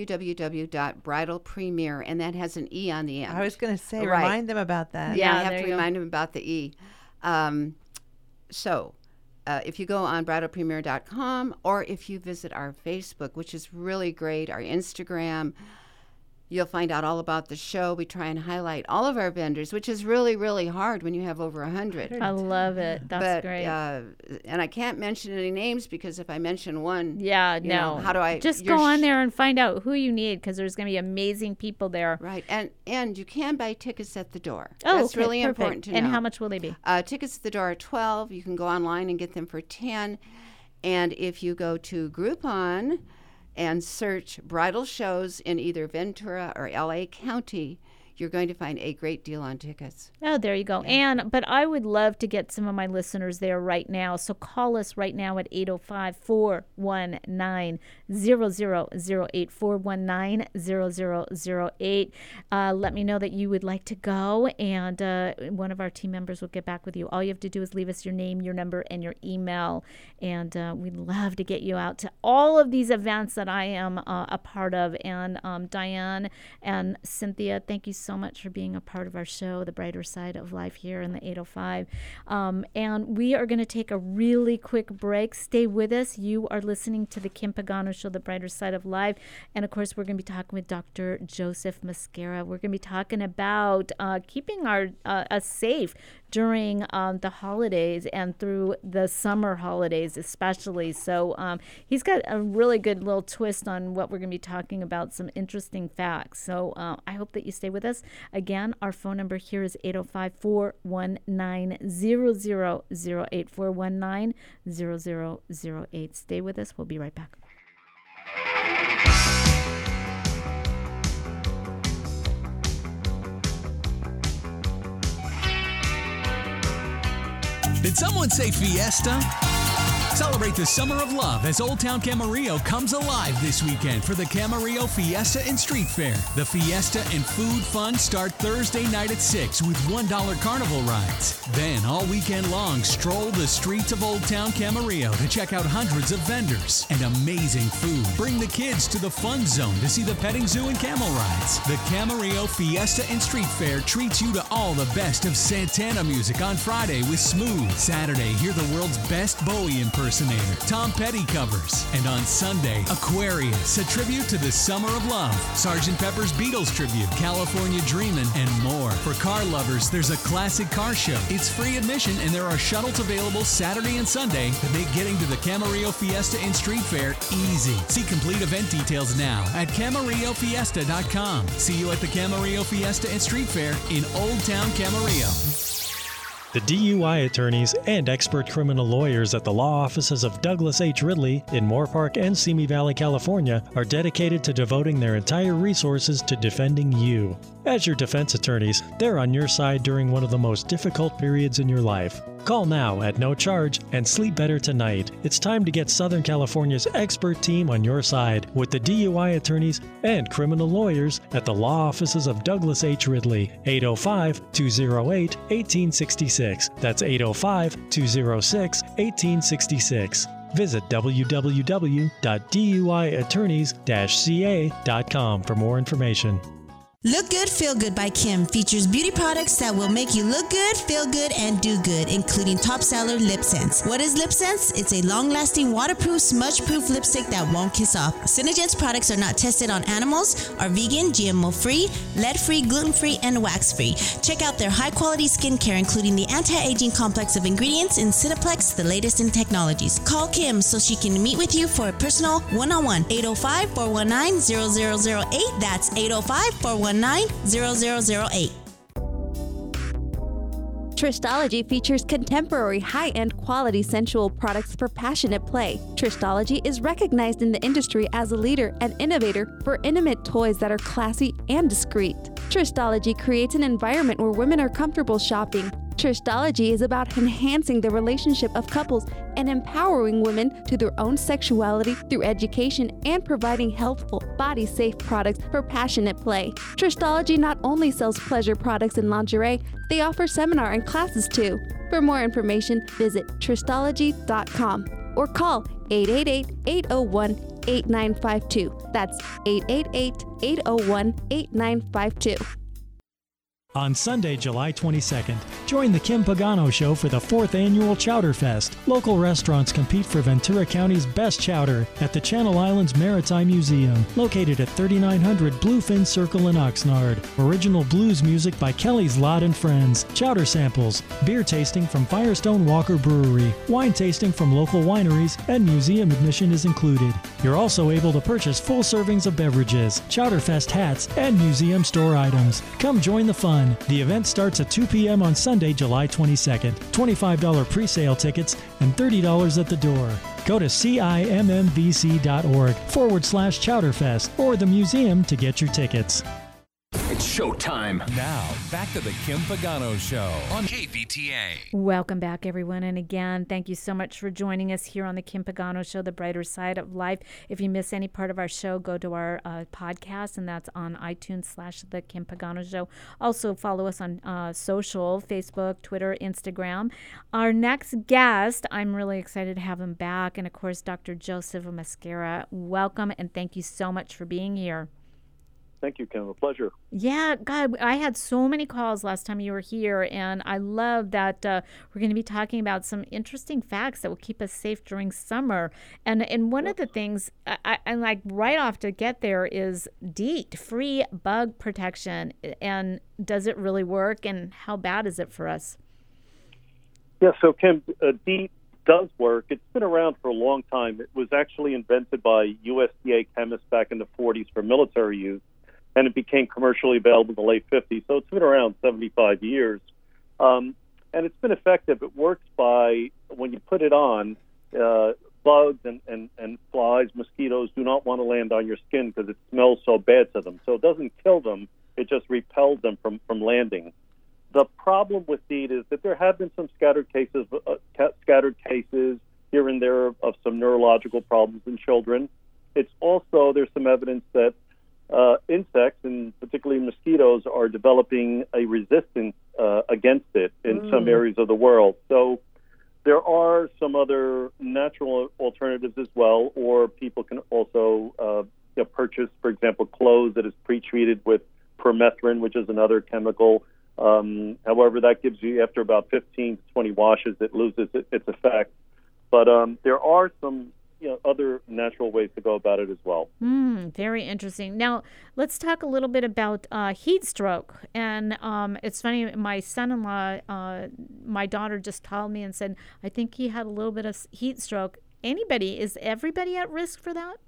www.bridalpremiere, and that has an E on the end. I was going to say, remind them about that. Yeah, I have to remind them about the E. If you go on bridalpremiere.com, or if you visit our Facebook, which is really great, our Instagram, You'll find out all about the show. We try and highlight all of our vendors, which is really, really hard when you have over 100. I love it. That's great. And I can't mention any names because if I mention one, how do I? Just go on there and find out who you need because there's going to be amazing people there. Right, and you can buy tickets at the door. Oh, that's really important to know. And how much will they be? Tickets at the door are $12. You can go online and get them for $10. And if you go to Groupon and search bridal shows in either Ventura or LA County, you're going to find a great deal on tickets. Oh, there you go. Yeah. But I would love to get some of my listeners there right now. So call us right now at 805-419-0008, 419-0008. Let me know that you would like to go, and one of our team members will get back with you. All you have to do is leave us your name, your number, and your email, and we'd love to get you out to all of these events that I am a part of. And Diane and Cynthia, thank you so much for being a part of our show, The Brighter Side of Life, here in the 805. And we are going to take a really quick break. Stay with us. You are listening to the Kim Pagano Show, The Brighter Side of Life. And of course, we're going to be talking with Dr. Joseph Mascara. We're going to be talking about keeping us safe during the holidays and through the summer holidays especially. So he's got a really good little twist on what we're going to be talking about, some interesting facts. So I hope that you stay with us. Again, our phone number here is 805-419-0008, 419-0008. Stay with us. We'll be right back. Did someone say fiesta? Celebrate the summer of love as Old Town Camarillo comes alive this weekend for the Camarillo Fiesta and Street Fair. The Fiesta and food fun start Thursday night at 6 with $1 carnival rides. Then all weekend long, stroll the streets of Old Town Camarillo to check out hundreds of vendors and amazing food. Bring the kids to the fun zone to see the petting zoo and camel rides. The Camarillo Fiesta and Street Fair treats you to all the best of Santana music on Friday with Smooth. Saturday, hear the world's best Bowie impersonator, Tom Petty covers. And on Sunday, Aquarius, a tribute to the summer of love, Sgt. Pepper's Beatles tribute, California Dreamin', and more. For car lovers, there's a classic car show. It's free admission, and there are shuttles available Saturday and Sunday to make getting to the Camarillo Fiesta and Street Fair easy. See complete event details now at CamarilloFiesta.com. See you at the Camarillo Fiesta and Street Fair in Old Town Camarillo. The DUI attorneys and expert criminal lawyers at the law offices of Douglas H. Ridley in Moorpark and Simi Valley, California, are dedicated to devoting their entire resources to defending you. As your defense attorneys, they're on your side during one of the most difficult periods in your life. Call now at no charge and sleep better tonight. It's time to get Southern California's expert team on your side with the DUI attorneys and criminal lawyers at the law offices of Douglas H. Ridley, 805-208-1866. That's 805-206-1866. Visit www.duiattorneys-ca.com for more information. Look Good, Feel Good by Kim features beauty products that will make you look good, feel good, and do good, including top seller Lip Sense. What is Lip Sense? It's a long-lasting, waterproof, smudge-proof lipstick that won't kiss off. Synergence products are not tested on animals, are vegan, GMO-free, lead-free, gluten-free, and wax-free. Check out their high-quality skincare, including the anti-aging complex of ingredients in Cineplex, the latest in technologies. Call Kim so she can meet with you for a personal one-on-one. 805-419-0008. That's 805-419-0008. Tristology features contemporary, high-end, quality, sensual products for passionate play. Tristology is recognized in the industry as a leader and innovator for intimate toys that are classy and discreet. Tristology creates an environment where women are comfortable shopping. Tristology is about enhancing the relationship of couples and empowering women to their own sexuality through education and providing healthful, body-safe products for passionate play. Tristology not only sells pleasure products and lingerie, they offer seminar and classes too. For more information, visit Tristology.com or call 888-801-8952. That's 888-801-8952. On Sunday, July 22nd, join the Kim Pagano Show for the 4th annual Chowder Fest. Local restaurants compete for Ventura County's best chowder at the Channel Islands Maritime Museum, located at 3900 Bluefin Circle in Oxnard. Original blues music by Kelly's Lot and Friends, chowder samples, beer tasting from Firestone Walker Brewery, wine tasting from local wineries, and museum admission is included. You're also able to purchase full servings of beverages, Chowder Fest hats, and museum store items. Come join the fun. The event starts at 2 p.m. on Sunday, July 22nd. $25 pre-sale tickets and $30 at the door. Go to CIMMVC.org/Chowderfest or the museum to get your tickets. It's showtime. Now, back to the Kim Pagano Show on KVTA. Welcome back, everyone. And again, thank you so much for joining us here on the Kim Pagano Show, The Brighter Side of Life. If you miss any part of our show, go to our podcast, and that's on iTunes/The Kim Pagano Show. Also, follow us on social, Facebook, Twitter, Instagram. Our next guest, I'm really excited to have him back. And, of course, Dr. Joseph Mosquera. Welcome, and thank you so much for being here. Thank you, Kim. A pleasure. Yeah, God, I had so many calls last time you were here, and I love that we're going to be talking about some interesting facts that will keep us safe during summer. And one of the things I like right off to get there is DEET, free bug protection. And does it really work, and how bad is it for us? Yeah, so Kim, DEET does work. It's been around for a long time. It was actually invented by USDA chemists back in the 40s for military use, and it became commercially available in the late 50s. So it's been around 75 years. And it's been effective. It works by, when you put it on, bugs and flies, mosquitoes do not want to land on your skin because it smells so bad to them. So it doesn't kill them. It just repels them from landing. The problem with DEET is that there have been some scattered cases here and there of some neurological problems in children. It's also, there's some evidence that insects, and particularly mosquitoes, are developing a resistance against it in some areas of the world. So there are some other natural alternatives as well, or people can also purchase, for example, clothes that is pre-treated with permethrin, which is another chemical. However, that gives you, after about 15 to 20 washes, it loses its effect. But there are some other natural ways to go about it as well. Very interesting. Now, let's talk a little bit about heat stroke. And it's funny, my son-in-law, my daughter just called me and said, I think he had a little bit of heat stroke. Is everybody at risk for that?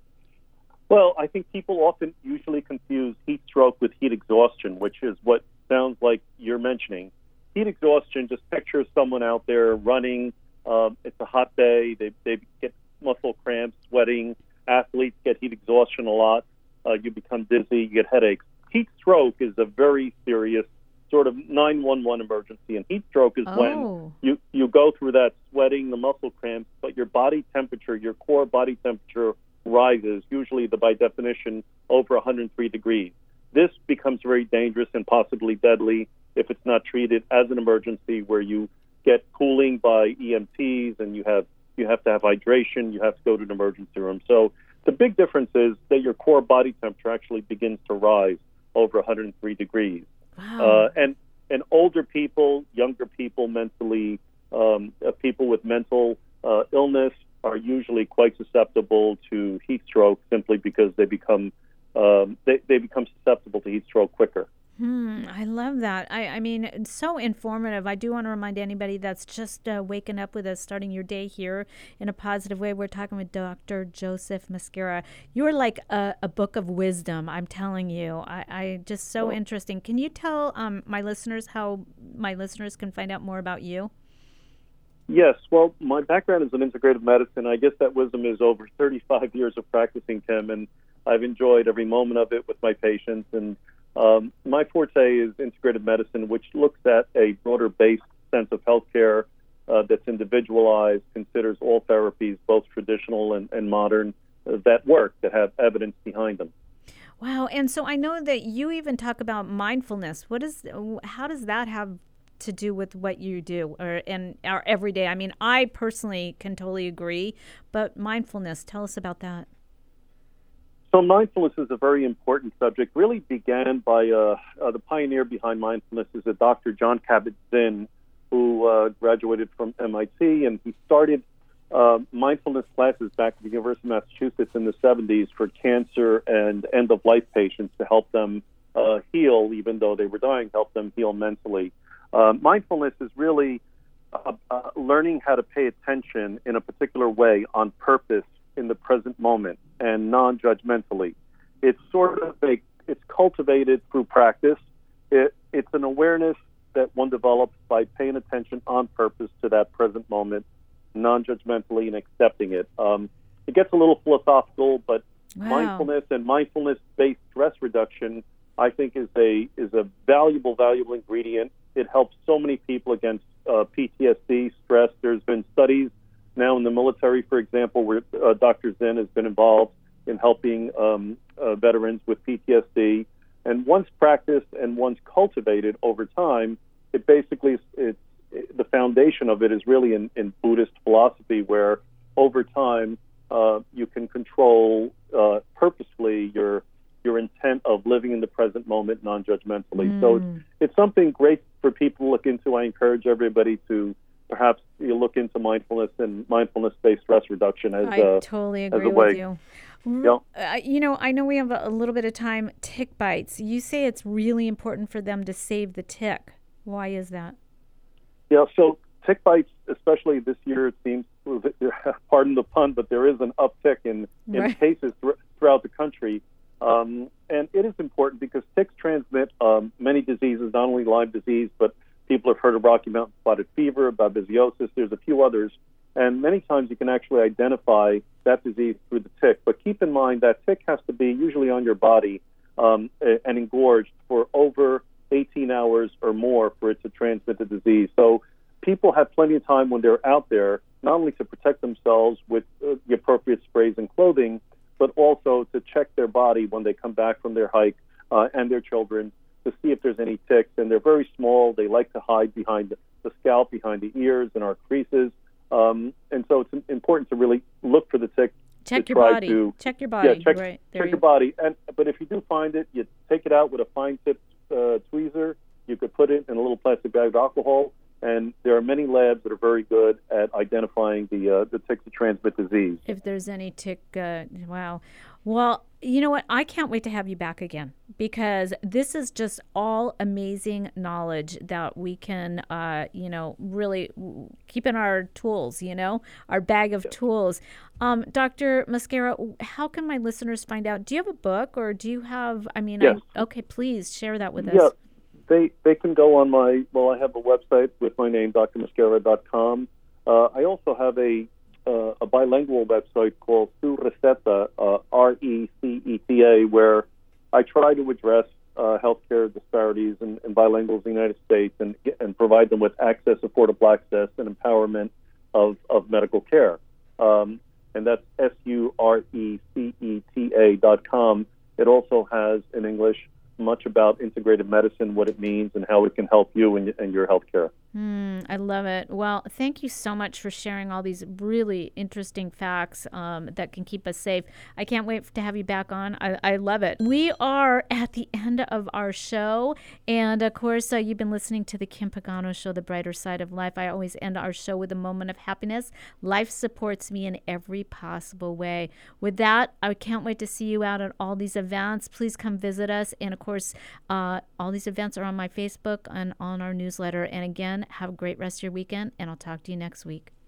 Well, I think people often usually confuse heat stroke with heat exhaustion, which is what sounds like you're mentioning. Heat exhaustion, just picture someone out there running. It's a hot day. They get muscle cramps, sweating. Athletes get heat exhaustion a lot. You become dizzy, you get headaches. Heat stroke is a very serious sort of 911 emergency, and heat stroke is when you go through that sweating, the muscle cramps, but your body temperature, your core body temperature rises, usually by definition over 103 degrees. This becomes very dangerous and possibly deadly if it's not treated as an emergency, where you get cooling by EMTs and you have to have hydration, you have to go to an emergency room. So the big difference is that your core body temperature actually begins to rise over 103 degrees. Wow. And older people, younger people, mentally, people with mental illness are usually quite susceptible to heat stroke simply because they become susceptible to heat stroke quicker. I love that. I mean, it's so informative. I do want to remind anybody that's just waking up with us, starting your day here in a positive way. We're talking with Dr. Joseph Mosquera. You're like a book of wisdom, I'm telling you. I just so interesting. Can you tell my listeners how my listeners can find out more about you? Yes. Well, my background is in integrative medicine. I guess that wisdom is over 35 years of practicing, Kim, and I've enjoyed every moment of it with my patients. And my forte is integrative medicine, which looks at a broader-based sense of healthcare that's individualized, considers all therapies, both traditional and modern, that work, that have evidence behind them. Wow. And so I know that you even talk about mindfulness. How does that have to do with what you do in our everyday? I mean, I personally can totally agree, but mindfulness, tell us about that. So mindfulness is a very important subject. Really began by the pioneer behind mindfulness is a Dr. Jon Kabat-Zinn, who graduated from MIT, and he started mindfulness classes back at the University of Massachusetts in the 70s for cancer and end-of-life patients to help them heal, even though they were dying, help them heal mentally. Mindfulness is really learning how to pay attention in a particular way on purpose in the present moment and non-judgmentally. It's it's cultivated through practice. It's an awareness that one develops by paying attention on purpose to that present moment, non-judgmentally, and accepting it. It gets a little philosophical, but mindfulness and mindfulness-based stress reduction, I think, is a valuable ingredient. It helps so many people against PTSD, stress. There's been studies now in the military, for example, where Dr. Zinn has been involved in helping veterans with PTSD. And once practiced and once cultivated over time, it basically the foundation of it is really in Buddhist philosophy, where over time you can control purposefully your intent of living in the present moment non-judgmentally. So it's something great for people to look into. I encourage everybody to perhaps look into mindfulness and mindfulness-based stress reduction as I totally agree as a way. with you. I know we have a little bit of time. Tick bites. You say it's really important for them to save the tick. Why is that? Yeah, so tick bites, especially this year, it seems, pardon the pun, but there is an uptick in cases throughout the country. And it is important because ticks transmit many diseases, not only Lyme disease, but people have heard of Rocky Mountain spotted fever, babesiosis. There's a few others. And many times you can actually identify that disease through the tick. But keep in mind that tick has to be usually on your body and engorged for over 18 hours or more for it to transmit the disease. So people have plenty of time when they're out there, not only to protect themselves with the appropriate sprays and clothing, but also to check their body when they come back from their hike and their children to see if there's any ticks. And they're very small. They like to hide behind the scalp, behind the ears, and our creases. And so it's important to really look for the tick. Check your body. Check your body. Yeah, check right. your body. But if you do find it, you take it out with a fine-tipped tweezer. You could put it in a little plastic bag of alcohol. And there are many labs that are very good at identifying the ticks that transmit disease. If there's any tick, wow. Well, you know what? I can't wait to have you back again, because this is just all amazing knowledge that we can, really keep in our tools, our bag of tools. Dr. Mosquera, how can my listeners find out? Do you have a book, or do you have, Yes. Okay, please share that with us. Yeah. They can go on I have a website with my name, drmosquera.com. I also have a bilingual website called Su Receta, RECETA, where I try to address healthcare disparities and bilinguals in the United States and provide them with access, affordable access, and empowerment of medical care. And that's SURECETA.com. It also has in English much about integrated medicine, what it means, and how it can help you and your health care. I love it. Well, thank you so much for sharing all these really interesting facts that can keep us safe. I can't wait to have you back on. I love it. We are at the end of our show. And, of course, you've been listening to the Kim Pagano Show, The Brighter Side of Life. I always end our show with a moment of happiness. Life supports me in every possible way. With that, I can't wait to see you out at all these events. Please come visit us. And, of course, all these events are on my Facebook and on our newsletter. And, again, have a great rest of your weekend, and I'll talk to you next week.